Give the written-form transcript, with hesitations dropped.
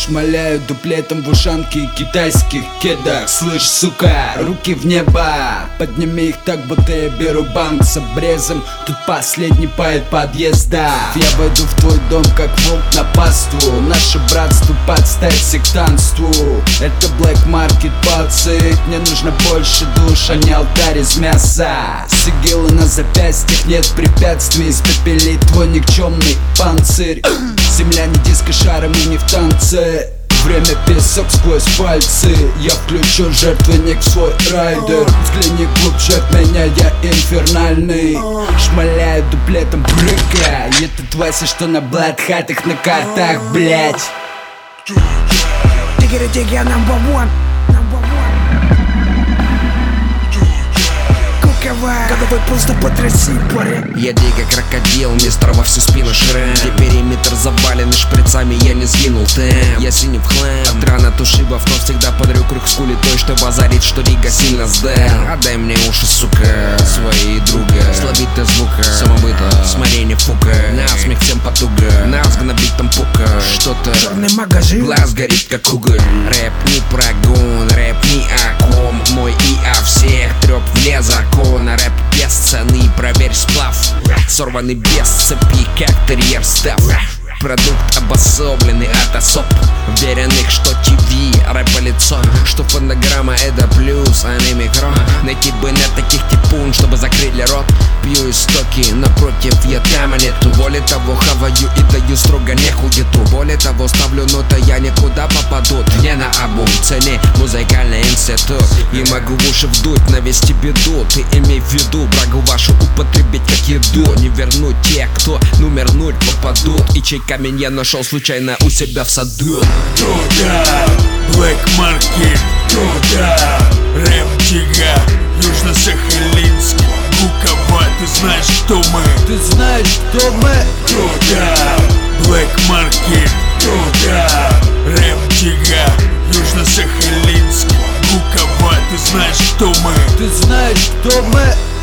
Шмаляю дуплетом в ушанке и китайских кедах. Слышь, сука, руки в небо, подними их так, будто я беру банк с обрезом. Тут последний поэт подъезда. Я войду в твой дом, как волк на паству. Наше братство подставь сектантству. Это Black Market, пацик. Мне нужно больше душ, а не алтарь из мяса. Сигилы на запястьях, нет препятствий. Испепелить твой никчемный панцирь. Земля не диско-шара, мы не в танце. Время песок сквозь пальцы. Я включу жертвенник в свой райдер. Взгляни глубже в меня, я инфернальный. Шмаляю дуплетом, прыгай. Это Вася, что на бладхатах на картах, блять. Digga, number one. Годовой просто потряси, парень. Я дико крокодил, мистер во всю спину шрам. Где периметр заваленный шприцами, я не сгинул темп. Я синий в хлам, от ран от ушибов, но всегда подарю круг с кули той, что базарит, что Рига сильно сдал. Отдай мне уши, сука, свои друга. Слабить ты звука, самобыта, сморение фука. Насмех всем потуга, нас гнобить там пука. Что-то, черный магазин, глаз горит как уголь. Рэп не прогон, рэп не о ком. Мой и о всех трёп вне закона. Рэп без цены, проверь сплав. Сорванный без цепи, как терьер став. Продукт обособленный от особ, уверенных, что ТВ, рэп-лицо, что фонограмма это плюс, а не микро. Найти бы на таких типун, чтобы закрыли рот. Пью истоки, напротив, я там нету. Более того, хаваю и даю строго не хуету. Более того, ставлю ноты, я никуда попадут. Не на обум, цене музыкальный институт. И могу в уши вдуть, навести беду. Ты имей в виду, брагу вашу употребить как еду. Не вернуть тех, кто номер 0 попадут. И чей камень я нашел случайно у себя в саду. Туда, Black Market, туда, рэп Дига, Южно-Сахалинск, Гукова, ты знаешь, кто мы? Ты знаешь, кто мы? Туда, Black Market, туда, рэп Дига, Южно-Сахалинск, Гукова, ты знаешь, кто мы? Ты знаешь, кто мы?